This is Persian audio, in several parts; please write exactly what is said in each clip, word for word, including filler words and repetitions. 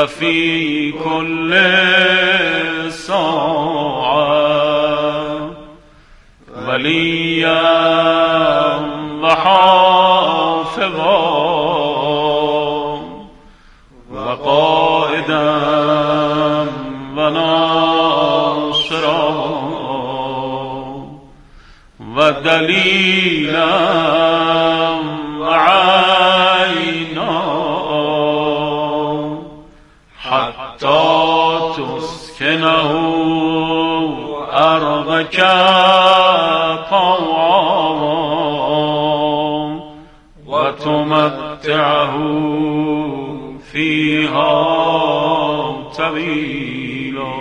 وفي كل ساعة وليا وحافظا وقائدا وناصرا ودليلا وعينا حتى تسكنه أرضك طوعا وتمتعه فيها طويلا.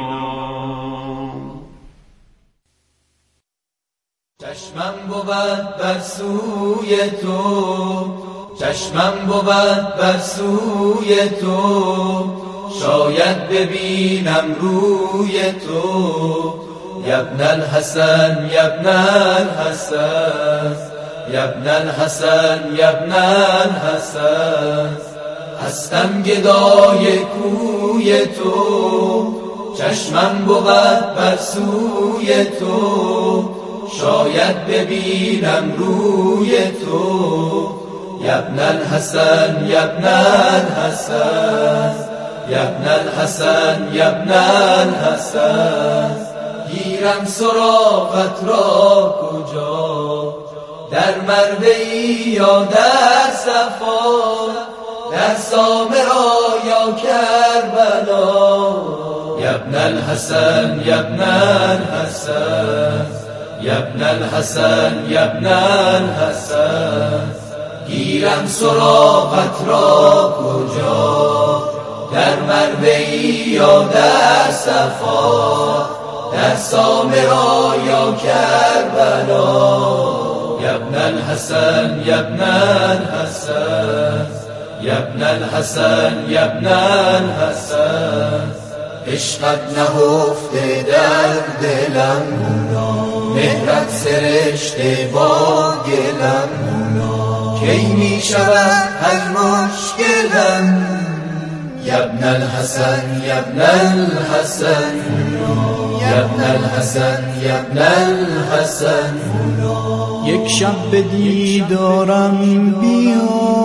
چشمم بود بر سوی تو، چشمم بود بر سوی تو، شاید ببینم روی تو. یبن الحسن یبن الحسن یبن الحسن یبن الحسن، هستم گدای کوی تو، چشمم بود بر سوی تو، شاید ببینم روی تو. یبن الحسن یبن الحسن یبن الحسن یبن الحسن، گیرم سراغت را کجا، در مروه‌ای یا در صفا، در سامرا یا کربلا. یبن الحسن یبن الحسن یبن الحسن یبن الحسن، گیرم سراغت را کجا، در مروه‌ای یا در صفا، در سامرا یا کربلا. یبن الحسن یبن الحسن یبن الحسن یبن الحسن، عشقت نهفته در دلم، مهرت سرشته با گلم، کی می شود حل مشکلم. یبن الحسن یبن الحسن یبن الحسن یبن الحسن، یک شب به دیدارم بیا،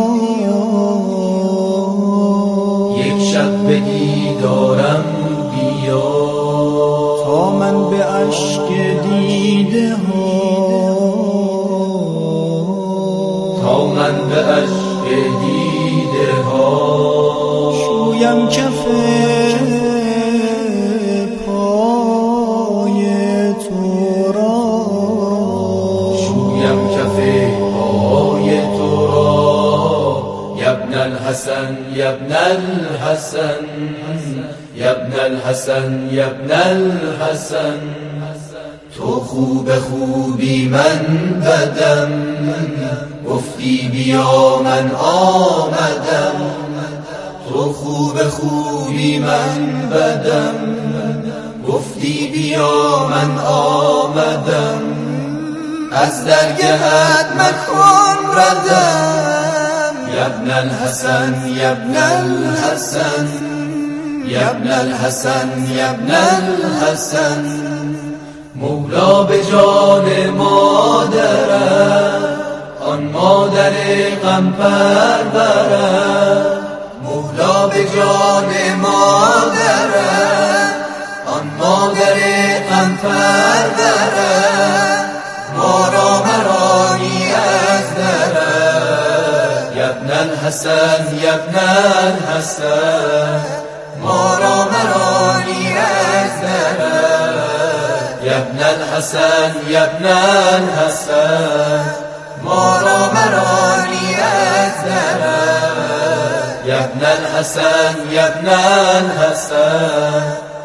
یک شب به دیدارم بیا، تا من به اشک دیده ها، تا من به اشک دیده ها، شویم کف پای تو را، شویم کف پای تو را. یبن الحسن یبن الحسن یبن الحسن یبن الحسن، تو خوب خوبی من بدم، گفتی بیا من آمدم. تو خوب خوبی من بدم، گفتی بیا من آمدم. از درگهت مکن ردم. یبن الحسن یبن الحسن یبن الحسن یبن الحسن، مولا به جان مادرم، آن مادر غم پرورم. مولا به جان مادرم، آن مادر غم پرورم، ما را مرانی از درم. یبن الحسن یبن الحسن، ما را مرانی از درم. یبن الحسن یبن الحسن، ما را مرانی از درم. یبن الحسن یبن الحسن.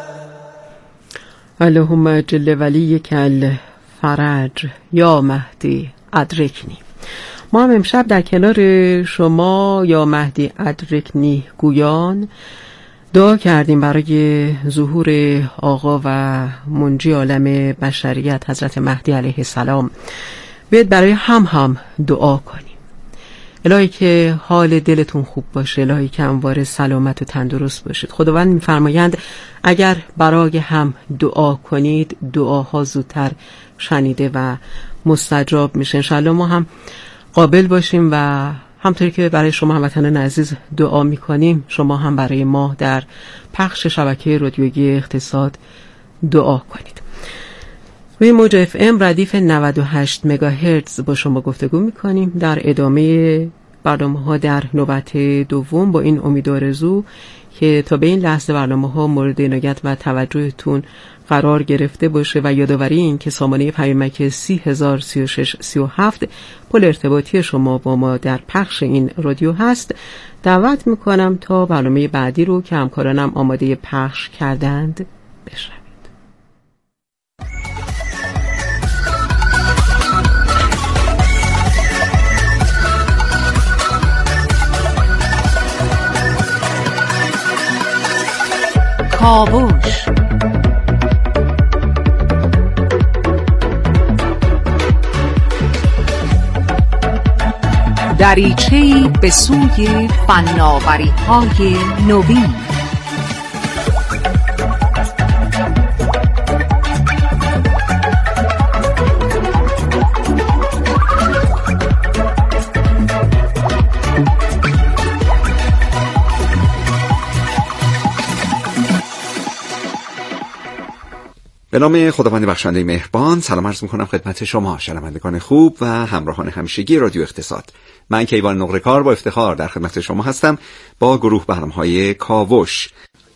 اللهم جل ولیک الفرج یا مهدی ادرکنی. ما هم امشب در کنار شما یا مهدی ادرکنی گویان دعا کردیم برای ظهور آقا و منجی عالم بشریت حضرت مهدی علیه السلام. بیاید برای هم هم دعا کنیم. الهی که حال دلتون خوب باشه، الهی که همواره سلامت و تندرست باشید. خداوند می‌فرمایند اگر برای هم دعا کنید دعاها زودتر شنیده و مستجاب میشه. انشالله ما هم قابل باشیم و همطوری که برای شما هموطنان عزیز دعا میکنیم شما هم برای ما در پخش شبکه رادیویی اقتصاد دعا کنید. روی موج اف ام ردیف نود و هشت مگاهرتز با شما گفتگو میکنیم. در ادامه برنامه ها در نوبت دوم با این امید و آرزو که تا به این لحظه برنامه ها مورد عنایت و توجهتون قرار گرفته باشه و یادآوری این که سامانه پیامک سی هزار سی و شش سی و هفت پل ارتباطی شما با ما در پخش این رادیو هست. دعوت میکنم تا برنامه بعدی رو که همکارانم آماده پخش کردند بشنوید. کاوش دریچه‌ای به سوی فناوری‌های نوین. به نام خداوند بخشنده مهربان سلام عرض میکنم خدمت شما شنوندگان خوب و همراهان همیشگی رادیو اقتصاد. من کیوان نقره‌کار با افتخار در خدمت شما هستم با گروه برنامه‌های کاوش.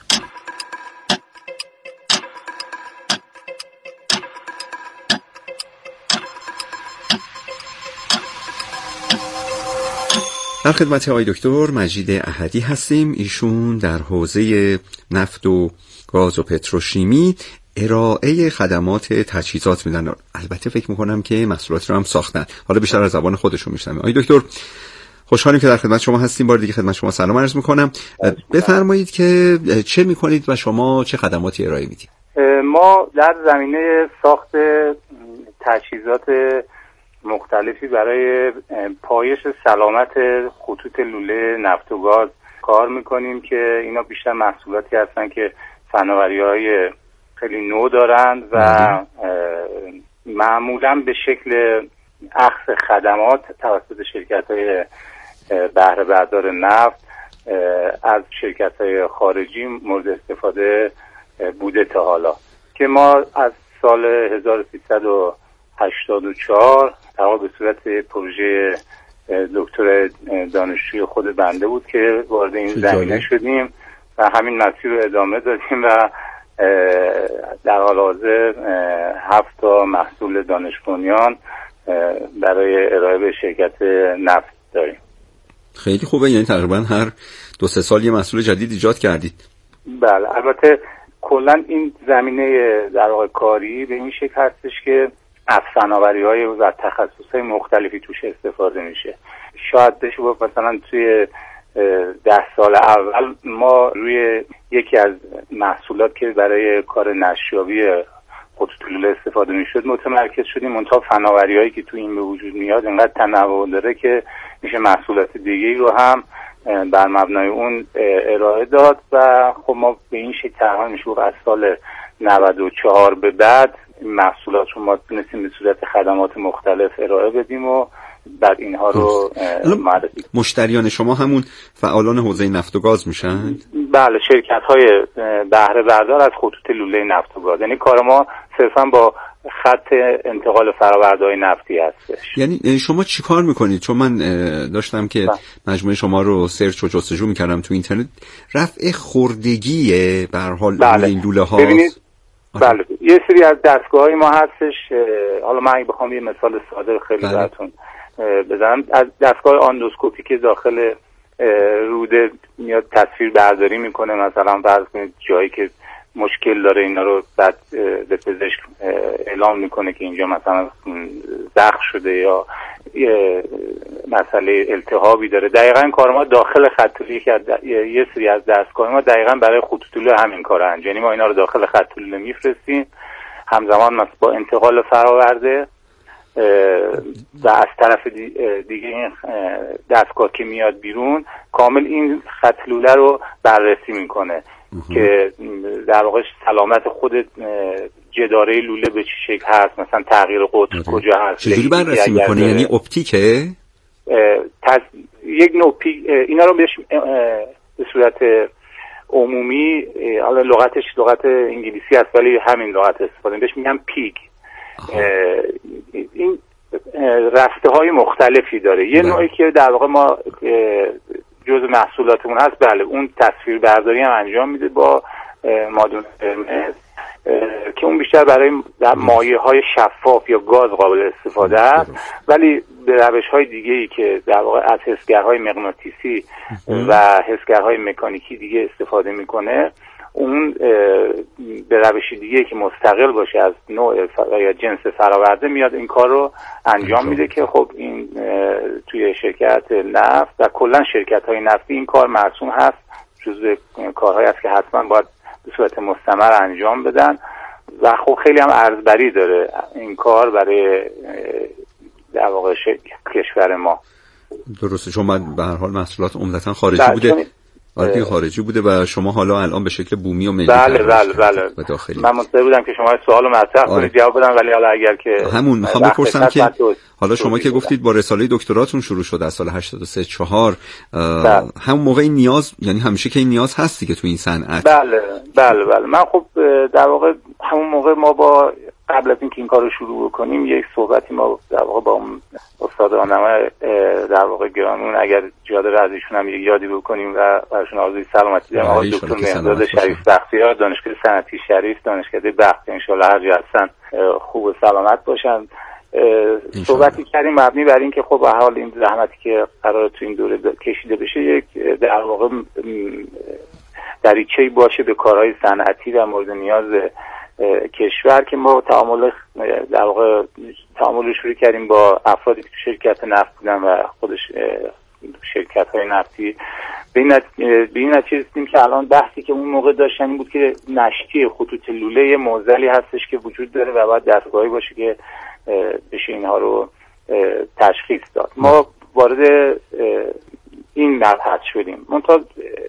در خدمت آقای دکتر مجید احدی هستیم. ایشون در حوزه نفت و گاز و پتروشیمی ارائه خدمات تجهیزات میدن. البته فکر میکنم که محصولات رو هم ساختن. حالا بیشتر از زبان خودشون میشنویم. آقای دکتر خوشحالیم که در خدمت شما هستیم. بار دیگه خدمت شما سلام عرض میکنم. بفرمایید که چه میکنید و شما چه خدماتی ارائه میدید؟ ما در زمینه ساخت تجهیزات مختلفی برای پایش سلامت خطوط لوله نفت و گاز کار میکنیم که اینا بیشتر محصولاتی هستن که فناوری‌های خیلی نو دارند و معمولا به شکل اخذ خدمات توسط شرکت‌های بهره بردار نفت از شرکت‌های خارجی مورد استفاده بوده تا حالا، که ما از سال هزار و سیصد و هشتاد و چهار تقریبا به صورت پروژه دکتر دانشجوی خود بنده بود که وارد این زمینه شدیم و همین مسیر رو ادامه دادیم و در حال حاضر هفت تا محصول دانش بنیان برای ارائه به شرکت نفت داریم. خیلی خوبه، یعنی تقریبا هر دو سه سال یه محصول جدید ایجاد کردید. بله، البته کلا این زمینه در واقع کاری به این شکل هستش که از فناوری‌های و تخصص‌های مختلفی توش استفاده میشه. شاید بشه گفت مثلا توی ده سال اول ما روی یکی از محصولات که برای کار نشیابی خطوط لوله استفاده میشد متمرکز شدیم، منتها فناوری‌هایی که تو این به وجود میاد انقدر تنوع داره که میشه محصولات دیگه‌ای رو هم بر مبنای اون ارائه داد و خب ما به این شکل تقریبا میشه از سال نود و چهار به بعد محصولات رو ما تونستیم به صورت خدمات مختلف ارائه بدیم و بعد اینها رو معرفی. مشتریان شما همون فعالان حوزه نفت و گاز میشن؟ بله، شرکت‌های بهره بردار از خطوط لوله نفت و گاز. یعنی کار ما صرفا با خط انتقال فرآورده‌های نفتی هستش. یعنی شما چی کار میکنید؟ چون من داشتم که مجموعه شما رو سرچ و جستجو میکردم تو اینترنت، رفع خوردگیه به هر حال بله. این لوله ها. ببینید بله، یه سری از دستگاه‌های ما هستش. حالا من بخوام یه مثال ساده خیلی بله. براتون بزنم، از دستگاه آندوسکوپی که داخل روده میاد تصویر برداری میکنه، مثلا فرض کنید جایی که مشکل داره اینا رو بعد به پزشک اعلام میکنه که اینجا مثلا زخم شده یا یه مسئله التهابی داره. دقیقاً کار ما داخل خط لوله که یه سری از دستگاه ما دقیقاً برای خطوط لوله همین کارو انجام، یعنی ما اینا رو داخل خط لوله میفرستیم، همزمان با انتقال فراورده و از طرف دیگه این دستگاه که میاد بیرون کامل این خط لوله رو بررسی میکنه که در واقع سلامت خود جداره لوله به چه شکل هست، مثلا تغییر قطر کجا هست. چجوری بررسی میکنه؟ یعنی اپتیکه؟ تز... یک نوع پی... اینا رو بهش به صورت عمومی، حالا لغتش لغت انگلیسی است ولی همین لغت استفاده بهش میگم پیگ. این رسته های مختلفی داره. یه بله. نوعی که در واقع ما جز محصولاتمون هست، بله اون تصویر برداری هم انجام میده با مادون قرمز که اون بیشتر برای مایع های شفاف یا گاز قابل استفاده است، ولی به روش های دیگه ای که در واقع از حسگرهای مغناطیسی و حسگرهای مکانیکی دیگه استفاده میکنه، اون به روش دیگه که مستقل باشه از نوع یا جنس فراورده میاد این کار رو انجام میده که خب این توی شرکت نفت و کلا شرکت های نفتی این کار مرسوم هست، جزو کارهایی است که حتما باید به صورت مستمر انجام بدن و خب خیلی هم ارزبری داره این کار برای در واقع کشور ما. درسته، چون به هر حال محصولات عمدتاً خارجی بوده. آره خارجی بوده و شما حالا الان به شکل بومی و ملی بله بله بله من منتظر بودم که شما سوالو مطرح کنید آره. جواب بدم، ولی حالا اگر که همون میخوام بپرسم که حالا شما که گفتید با رساله دکتراتون شروع شده از سال هشتاد و سه چهار، همون موقع این نیاز، یعنی همیشه که این نیاز هستی که تو این صنعت؟ بله بله بله من خب در واقع همون موقع ما با قبل از اینکه این کارو شروع بکنیم یک صحبتی ما در واقع با استاد راهنمای در واقع گرانمون، اگر جا داره از ایشون هم یادی بکنیم و براشون آرزوی سلامتی دارم، آقای دکتر مهرداد شریف بختیار، دانشگاه صنعتی شریف، دانشکده بخت، ان شاءالله هر جا هستن خوب و سلامت باشن. صحبتی کردیم مبنی بر این که خب به حال این زحمتی که قراره تو این دوره کشیده بشه یک در واقع دریچه‌ای باشه به کارهای صنعتی و مورد نیاز کشور که ما تعامل در واقع تعامل شروع کردیم با افرادی که تو شرکت نفت بودن و خودش شرکت‌های نفتی. به این به این نتیجه رسیدیم که الان بحثی که اون موقع داشتن این بود که نشتی خطوط لوله معضلی هستش که وجود داره و باید دستگاهی باشه که بشه اینها رو تشخیص داد. ما وارد این مبحث شدیم. منتها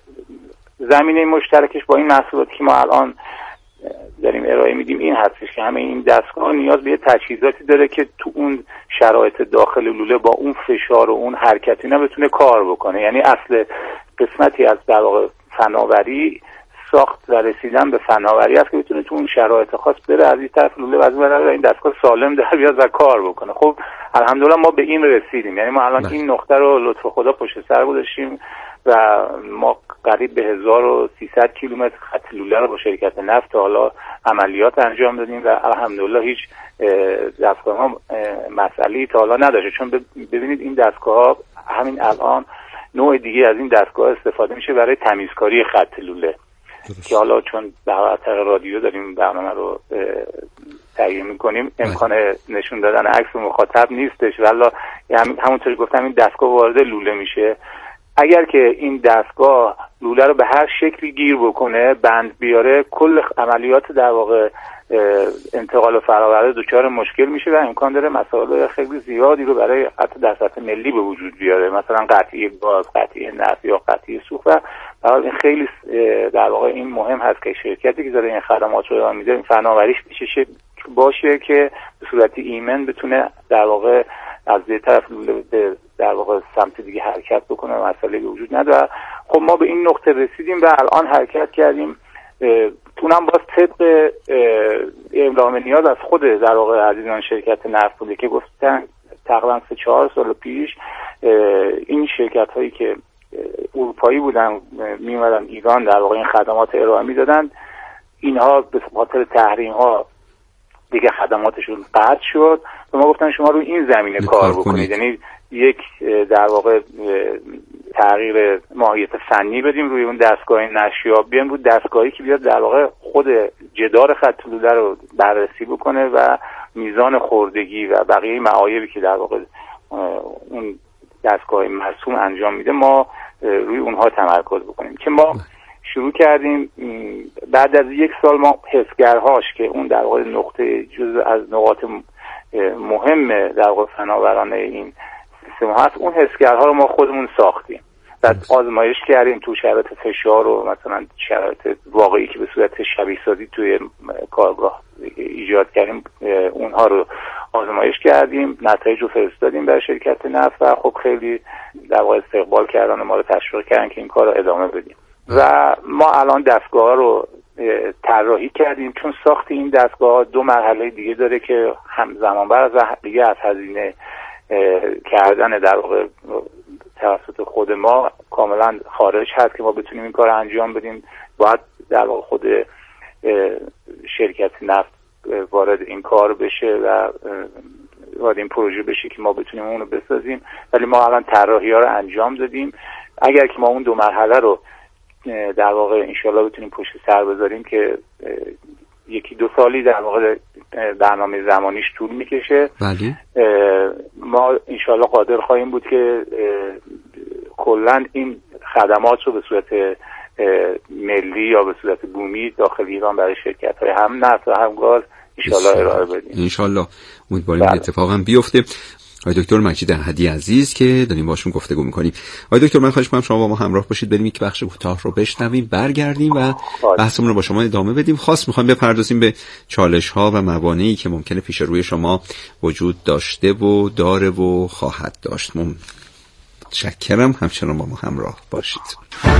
زمینه مشترکش با این محصولاتی که ما الان داریم ارائه میدیم این هستش که همه این دستگاه نیاز به تجهیزاتی داره که تو اون شرایط داخل لوله با اون فشار و اون حرکتی نه بتونه کار بکنه. یعنی اصل قسمتی از در واقع فناوری ساخت و رسیدن به فناوری است که بتونه تو اون شرایط خاص بره از این طرف لوله و از اون طرف این دستگاه سالم در بیاد و کار بکنه. خب الحمدلله ما به این رسیدیم. یعنی ما الان این نقطه رو لطف خدا پشت سر گذاشتیم و ما قریب به هزار و سیصد کیلومتر خط لوله رو با شرکت نفت حالا عملیات انجام دادیم و الحمدلله هیچ دستگاه ها مسئله‌ای تا حالا نداشته. چون ببینید این دستگاه ها همین الان نوع دیگه از این دستگاه استفاده میشه برای تمیزکاری خط لوله که حالا چون در طریق رادیو داریم برنامه رو تهیه میکنیم امکان نشون دادن عکس مخاطب نیستش، ولی همونطوری گفتم این دستگاه وارد لوله میشه. اگر که این دستگاه لوله رو به هر شکلی گیر بکنه، بند بیاره، کل عملیات در واقع انتقال و فراورده دچار مشکل میشه و امکان داره مسائل خیلی زیادی رو برای حتی در سطح ملی به وجود بیاره، مثلا قطعی گاز، قطعی نفت یا قطعی سوخت. و این خیلی در واقع این مهم هست که شرکتی که داره این خدمات رو ارائه میده این فناوریش بشه باشه که به صورت ایمن بتونه در واقع از یه طرف لوله به در واقع سمت دیگه حرکت بکنه و مسئله به وجود نداره. خب ما به این نقطه رسیدیم و الان حرکت کردیم. تونم باز طبق اعلام نیاز از خود در واقع عزیزان شرکت نفت بوده که گفتن تقریبا سه چهار سال پیش این شرکت هایی که اروپایی بودن می اومدن ایران در واقع این خدمات ارائه میدادن، اینها به خاطر تحریم ها دیگه خدماتشون قطع شد و ما گفتن شما رو این زمینه کار بکنید. یعنی یک در واقع تغییر ماهیت فنی بدیم روی اون دستگاه نشیاب، بیان بود دستگاهی که بیاد در واقع خود جدار خط لوله رو بررسی بکنه و میزان خوردگی و بقیه معایبی که در واقع اون دستگاه مرسوم انجام میده ما روی اونها تمرکز بکنیم. که ما شروع کردیم بعد از یک سال ما حسگرهاش که اون در واقع نقطه جزء از نقاط مهم در واقع فناورانه این سیستم هست، اون حسگرها رو ما خودمون ساختیم و آزمایش کردیم تو شرایط فشار و مثلا شرایط واقعی که به صورت شبیه سازی توی کارگاه ایجاد کردیم اونها رو آزمایش کردیم، نتایج رو فرستادیم برای شرکت نفت و خب خیلی در واقع استقبال کردن، ما رو تشویق کردن که این کار رو ادامه بدیم و ما الان دستگاه رو طراحی کردیم. چون ساخت این دستگاه دو مرحله دیگه داره که همزمان بر از دیگه از هزینه کردن در واقع توسط خود ما کاملا خارج هست که ما بتونیم این کار انجام بدیم، باید در واقع خود شرکت نفت وارد این کار بشه و وارد این پروژه بشه که ما بتونیم اون رو بسازیم. ولی ما الان طراحی ها رو انجام دادیم، اگر که ما اون دو مرحله رو در واقع انشالله بتونیم پشت سر بذاریم که یکی دو سالی در واقع برنامه زمانیش طول میکشه، بله ما انشالله قادر خواهیم بود که کلا این خدمات رو به صورت ملی یا به صورت بومی داخل ایران برای شرکت های هم نفت و هم گاز انشالله ارائه بدیم. انشالله امیدواریم این اتفاق هم بیفته. آقای دکتر مجید احدی عزیز که داریم باشون گفتگو میکنیم. آقای دکتر من خواهش می‌کنم شما با ما همراه باشید، بریم یک بخش کوتاه رو بشنویم، برگردیم و بحثمون رو با شما ادامه بدیم. خاص می‌خوایم بپردازیم به چالش‌ها و موانعی که ممکنه پیش روی شما وجود داشته و داره و خواهد داشت. متشکرم، همچنان با ما همراه باشید.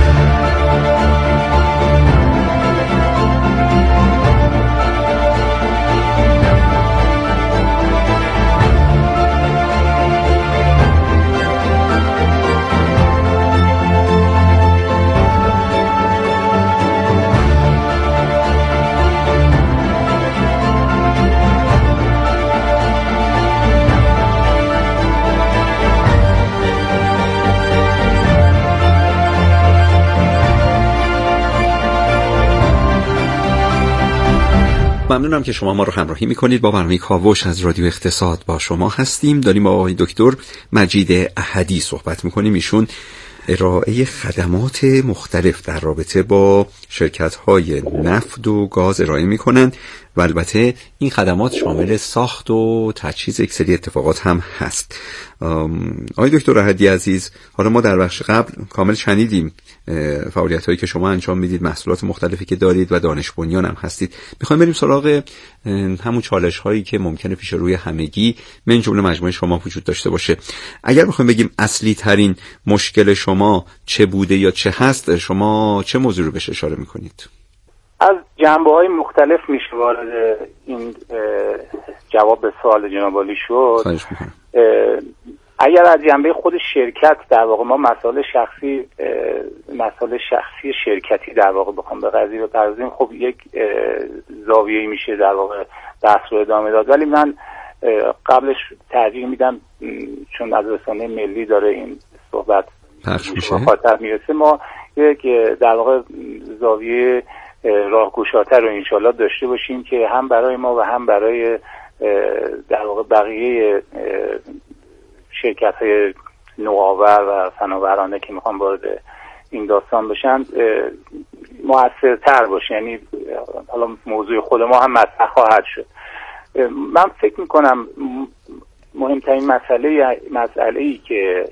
ممنونم که شما ما رو همراهی میکنید. با برنامه کاوش از رادیو اقتصاد با شما هستیم. داریم با آقای دکتر مجید احدی صحبت میکنیم. ایشون ارائه خدمات مختلف در رابطه با شرکت‌های نفت و گاز ارائه میکنن و البته این خدمات شامل ساخت و تجهیز یک سری اتفاقات هم هست. آقای دکتر احدی عزیز، حالا ما در بخش قبل کامل شنیدیم فعالیت‌هایی که شما انجام میدید، محصولات مختلفی که دارید و دانش بنیان هم هستید. میخوایم بریم سراغ همون چالش‌هایی که ممکنه پیش روی همگی من جمله مجموعه شما وجود داشته باشه. اگر بخوایم بگیم اصلی ترین مشکل شما چه بوده یا چه هست، شما چه موضوع رو بهش اشاره میکنید؟ از جنبه‌های مختلف میشه وارد این جواب به سوال جناب عالی شد. خواهش می‌کنم. اگر از جنبه خود شرکت در واقع ما مسائل شخصی مسائل شخصی شرکتی در واقع بخوام به قضیه بپردازیم، خب یک زاویه‌ای میشه در واقع بحث رو ادامه داد، ولی من قبلش ترجیح میدم چون از رسانه ملی داره این صحبت پخش میشه خاطر میرسه، ما یک در واقع زاویه راهگشاتر رو انشالله داشته باشیم که هم برای ما و هم برای در واقع بقیه شرکت های نوآور و فناورانه که میخوان وارد این داستان بشن مؤثرتر باشه. یعنی حالا موضوع خود ما هم مطرح خواهد شد. من فکر میکنم مهمترین مسئله مسئله‌ای که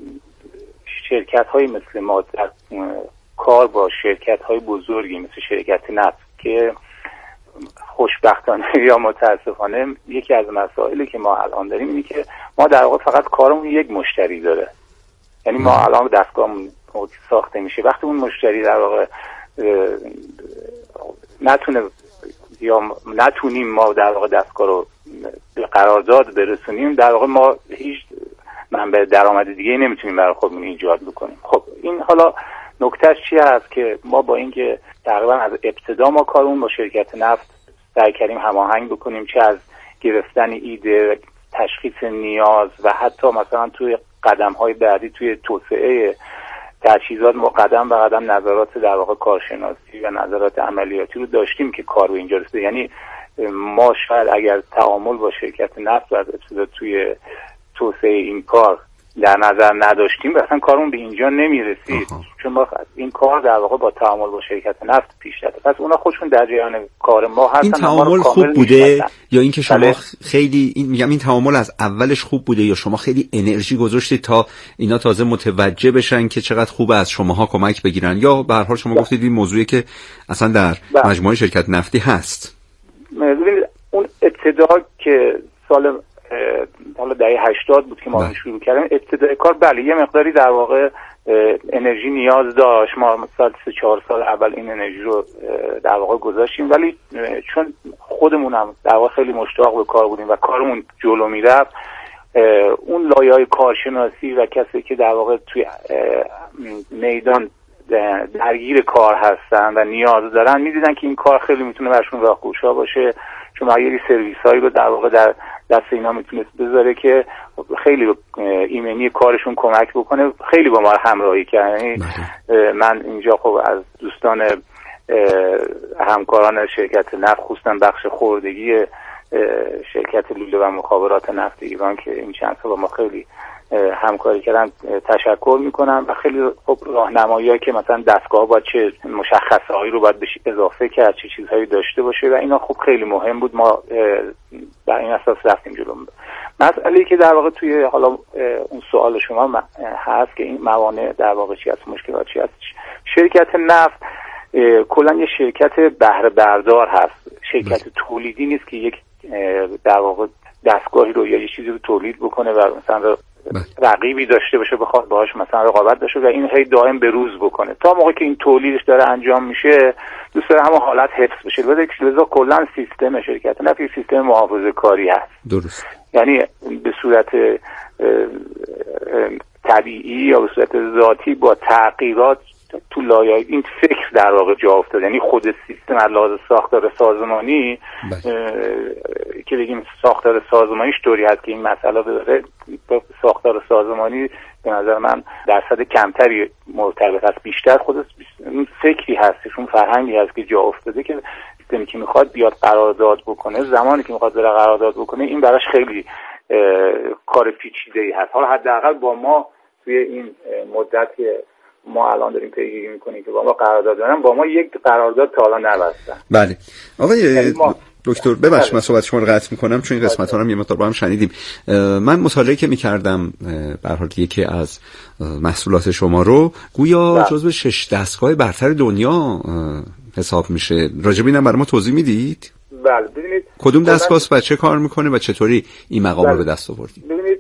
شرکت های مثل ما در کار با شرکت های بزرگی مثل شرکت نفت که خوشبختانه یا متاسفانه یکی از مسائلی که ما الان داریم اینه که ما در واقع فقط کارمون یک مشتری داره. یعنی ما الان دستگاهمون ساخته میشه، وقتی اون مشتری در واقع نتونه یا نتونیم ما در واقع دستگاه رو به قرارداد برسونیم، در واقع ما هیچ منبع درآمد دیگه نمیتونیم برای خودمون ایجاد بکنیم. خب این حالا نکتهش چی هست که ما با اینکه تقریبا از ابتدا ما کارمون با شرکت نفت سعی کردیم هماهنگ بکنیم، چه از گرفتن ایده، تشخیص نیاز و حتی مثلا توی قدم‌های بعدی توی توسعه تجهیزات ما قدم به قدم نظرات در واقع کارشناسی و نظرات عملیاتی رو داشتیم که کار رو اینجا رسیده. یعنی ما شاید اگر تعامل با شرکت نفت و از ابتدا توی توسعه این کار در نظر نداشتیم اصلا کارمون به اینجا نمیرسید. چون ما این کار در واقع با تعامل با شرکت نفت پیش رفته، پس اونا خودشون در جریان کار ما هستن. این تعامل خوب بوده یا اینکه شما بله. خیلی این میگم این تعامل از اولش خوب بوده یا شما خیلی انرژی گذاشتید تا اینا تازه متوجه بشن که چقدر خوبه از شماها کمک بگیرن، یا به هر حال شما بله. گفتید این موضوعی که اصلا در بله. مجموعه شرکت نفتی هست؟ ببینید اون ابتدا که سال حالا دهه هشتاد بود که ما بله. شروع کردیم ابتدای کار، بله یه مقداری در واقع انرژی نیاز داشت. ما سال سه چهار سال اول این انرژی رو در واقع گذاشتیم، ولی چون خودمون هم در واقع خیلی مشتاق به کار بودیم و کارمون جلو میرفت، اون لایه‌های کارشناسی و کسی که در واقع توی میدان درگیر کار هستن و نیاز دارن میدیدن که این کار خیلی میتونه برشون راهگشا باشه، چون یه سرویس هایی رو در واقع در دست اینا میتونست بذاره که خیلی ایمنی کارشون کمک بکنه. خیلی با ما همراهی کرد. یعنی من اینجا خب از دوستان همکاران شرکت نفت، خصوصا بخش خوردگی شرکت لوله و مخابرات نفت ایران که این چند سال با ما خیلی همکاری کردن تشکر میکنم و خیلی خب راهنمایی‌هایی که مثلا دستگاه باید چه مشخصه هایی رو باید بهش اضافه کرد، چه چیزهایی داشته باشه و اینا خب خیلی مهم بود. ما بر این اساس رفتیم جلو. مسئله‌ای که در واقع توی حالا اون سوال شما هست که این موانع در واقع چی هست، مشکلات چی هست، شرکت نفت کلا یه شرکت بهره بردار هست، شرکت تولیدی نیست که یک در واقع دستگاهی رو یا یه چیزی رو تولید بکنه و مثلا رقیبی داشته باشه بخواد باهاش مثلا رقابت داشته و این هی دائم بروز بکنه. تا موقعی که این تولیدش داره انجام میشه دوست داره همون حالت حفظ بشه. لذا کلا سیستم شرکت نفت یک سیستم محافظه کاری هست. درست. یعنی به صورت طبیعی یا به صورت ذاتی با تغییرات تو لایه این فکر در واقع جا افتاد. یعنی خود سیستم از لحاظ ساختار سازمانی که بگیم ساختار سازمانیش طوری هست که این مسئله داره، ساختار سازمانی به نظر من درصد کمتری مرتبط است، بیشتر خود اون فکری هستش، اون فرهنگی هست که جا افتاده که سیستمی که میخواد بیاد قرارداد بکنه، زمانی که میخواد بره قرارداد بکنه، این براش خیلی کار پیچیده‌ای هست. حالا حداقل با ما توی این مدت که ما الان داریم پیگیری میکنیم که با ما قرارداد دارن، با ما یک قرارداد تا حالا نبستن. بله آقای دکتر ببخشید من صحبت شما رو قطع میکنم چون این قسمت ها رو یه مقدار با هم شنیدیم. من مطالعه که میکردم به هر حال یکی از محصولات شما رو گویا جزو شش دستگاه برتر دنیا حساب میشه. راجب اینم برای ما توضیح میدید؟ بله ببینید کدوم دستگاه و چه کار میکنه و چطوری این مقام رو به دست آوردید؟ ببینید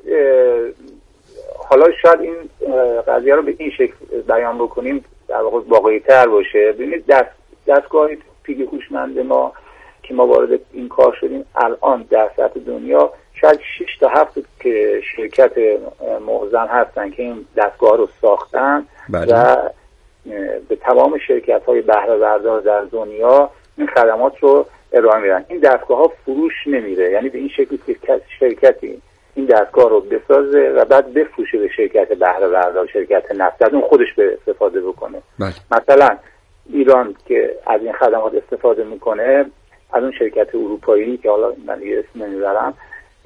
حالا شاید این قضیه رو به این شکل بیان بکنیم در واقع واقعی‌تر باشه. ببینید دست دستگاه پیک هوشمند ما که ما وارد این کار شدیم الان در سطح دنیا شاید شش تا هفت که شرکت معظم هستن که این دستگاه رو ساختن بله. و به تمام شرکت‌های بهره بردار در دنیا این خدمات رو ارائه میدن. این دستگاه ها فروش نمیره، یعنی به این شکلی که شرکتی این دستگاه رو بسازه و بعد بفروشه به شرکت بهره بردار، شرکت نفت، از اون خودش به استفاده بکنه. بله. مثلا ایران که از این خدمات استفاده میکنه، از اون شرکت اروپایی که حالا من یه اسم نمیبرم،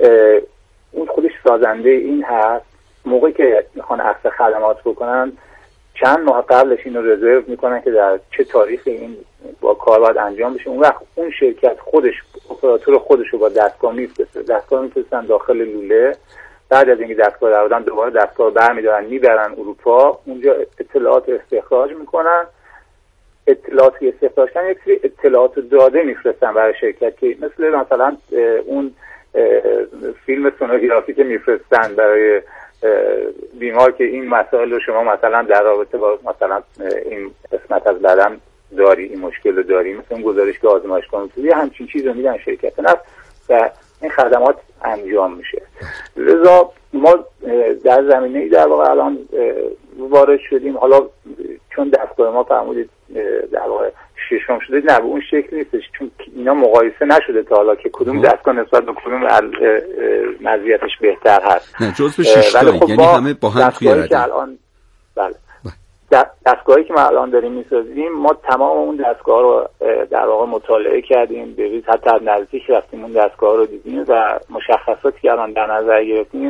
اون خودش سازنده این هست. موقعی که میخوان عقد خدمات بکنن چند ماه قبلش اینو رزرو میکنن که در چه تاریخی این با کار باید انجام بشه. اون وقت اون شرکت خودش اپراتور خودش رو با دستگاه میفرسته، دستگاه میفرستن داخل لوله. بعد از اینکه دستگاه در آوردن دوباره دستگاه رو برمیدارن میبرن اروپا، اونجا اطلاعات استخراج میکنن. اطلاعات که استخراج کردن یک سری اطلاعات داده میفرستن برای شرکت که مثل مثلا اون فیلم سونوگرافی که میفرستن برای بیمار که این مسائل رو شما مثلا در رابطه با مثلا این قسمت از بدن داری، این مشکل رو داری، مثل اون گزارش که آزمایش کنید، یه همچین چیز رو میدن شرکت نفت و این خدمات انجام میشه. لذا ما در زمینه ای در واقع الان وارد شدیم. حالا چون دستگاه ما فرمودید در واقع ششم شده، نه به اون شکل نیستش، چون اینا مقایسه نشده تا حالا که کدوم دستگاه نسبت به کدوم مزیتش بهتر هست. نه جزو شش تا خب یعنی همه با هم توی الان بله دستگاهی که ما الان داریم میسازیم، ما تمام اون دستگاه رو در واقع مطالعه کردیم، ببینید حتی نزدیک رفتیم اون دستگاه رو دیدیم و مشخصاتی که الان در نظر گرفتیم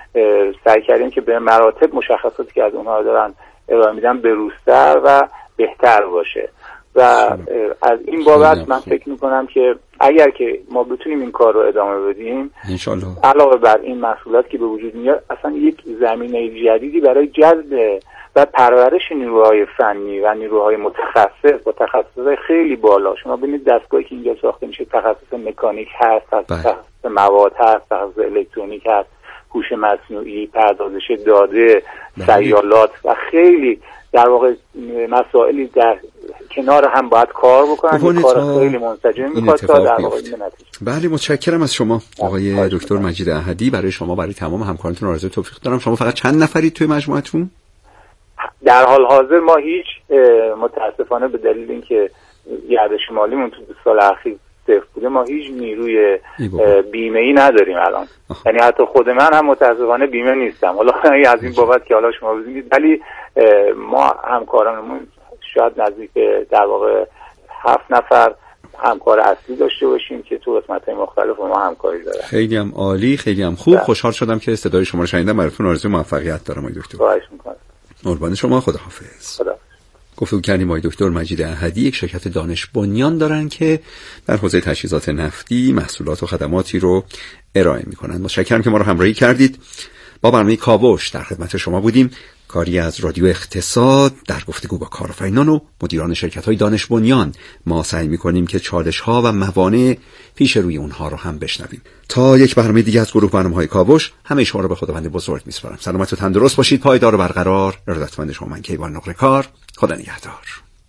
سعی کردیم که به مراتب مشخصاتی که از اونها دارن ارائه میدن بروزتر و بهتر باشه و از این بابت من فکر میکنم که اگر که ما بتونیم این کار رو ادامه بدیم انشالله، علاوه بر این محصولات که به وجود میاد، اصلا یک زمینه جدیدی برای جذب و پرورش نیروهای فنی و نیروهای متخصص با تخصصات خیلی بالا. شما ببینید دستگاهی که اینجا ساخته میشه تخصص مکانیک هست، تخصص مواد هست، تخصص الکترونیک هست، هوش مصنوعی، پردازش داده، سیالات و خیلی در واقع مسائلی در کنار هم باید کار بکنن. کار خیلی منسجم میخواد تا در واقع این نتیجه. بله، متشکرم از شما آقای دکتر مجید احدی. برای شما، برای تمام همکارانتون آرزوی توفیق دارم. شما فقط چند نفرید توی مجموعتون؟ در حال حاضر ما هیچ متاسفانه به دلیل اینکه گردش مالیمون تو سال اخیر صفر بوده، ما هیچ نیروی بیمه‌ای نداریم الان. یعنی حتی خود من هم متاسفانه بیمه نیستم. حالا از این بابت که حالا شما ببینید، ولی ما همکارانمون شاید نزدیک در واقع هفت نفر همکار اصلی داشته باشیم که تو قسمت‌های مختلف ما همکاری دارن. خیلی هم عالی، خیلی هم خوب. خوشحال شدم که صدای شما رو شنیدم. براتون آرزوی موفقیت دارم آقای دکتر. خواهش می‌کنم. قربان شما، خداحافظ. خدا. گفتگو کردیم آقای دکتر مجید احدی، یک شرکت دانش بنیان دارن که در حوزه تجهیزات نفتی محصولات و خدماتی رو ارائه می‌کنند. متشکرم که ما رو همراهی کردید. با برنامه کاوش در خدمت شما بودیم. کاری از رادیو اقتصاد در گفتگو با کارآفرینان و مدیران شرکت‌های دانش بنیان. ما سعی می‌کنیم که چالش‌ها و موانع پیش روی اونها رو هم بشنویم. تا یک برنامه دیگه از گروه برنامه‌های کاوش، همه شما رو به خداوند بزرگ می‌سپارم. سلامت و تندرست باشید، پایدار و برقرار. ارادتمند شما من کیوان نقره کار. خدا نگهدار.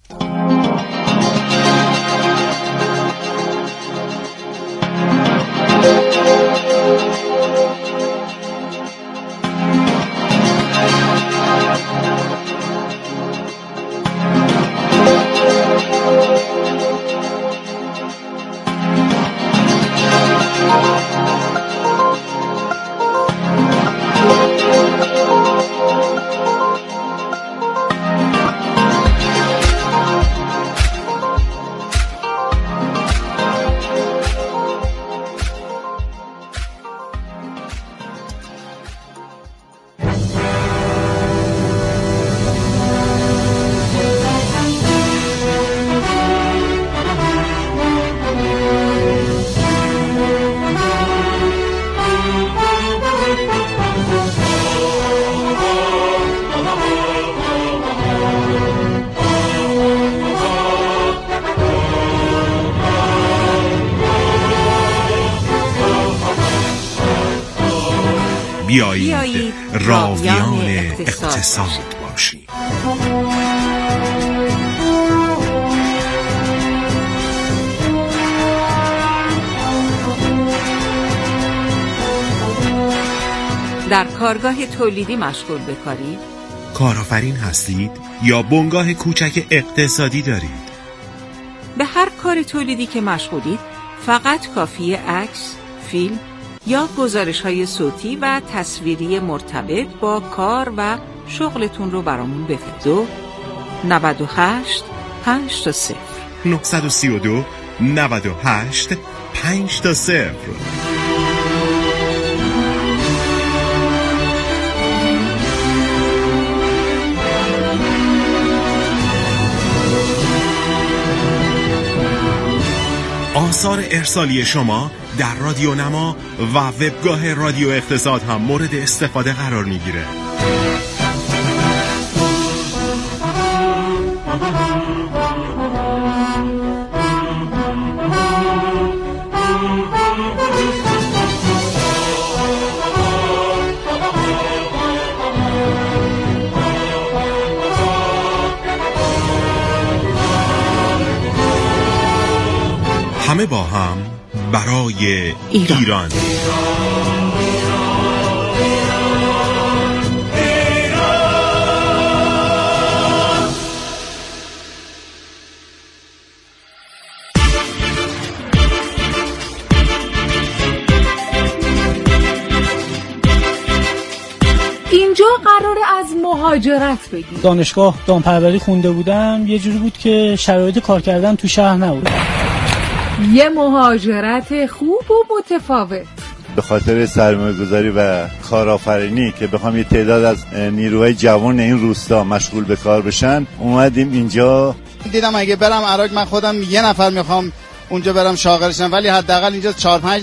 بیایید راویان اقتصاد باشیم. در کارگاه تولیدی مشغول به کاری؟ کارآفرین هستید یا بنگاه کوچک اقتصادی دارید؟ به هر کار تولیدی که مشغولید فقط کافیه عکس، فیلم یا گزارش‌های صوتی و تصویری مرتبط با کار و شغلتون رو برامون بفرستید. نود و هشت پنج تا صفر نه سه دو نود و هشت پنج تا صفر. آثار ارسالی شما در رادیو نما و وبگاه رادیو اقتصاد هم مورد استفاده قرار میگیره. همه با هم برای ایران, ایران. اینجا قراره از مهاجرت بگیم. دانشگاه دامپروری خونده بودم، یه جوری بود که شرایط کار کردن تو شهر نبود. یه مهاجرت خوب و متفاوت. به خاطر سرمایه‌گذاری و کارآفرینی که بخوام یه تعداد از نیروهای جوان این روستا مشغول به کار بشن اومدیم اینجا. دیدم اگه برم عراق من خودم یه نفر میخوام اونجا برم شاغلشم، ولی حداقل اینجا چهار پنج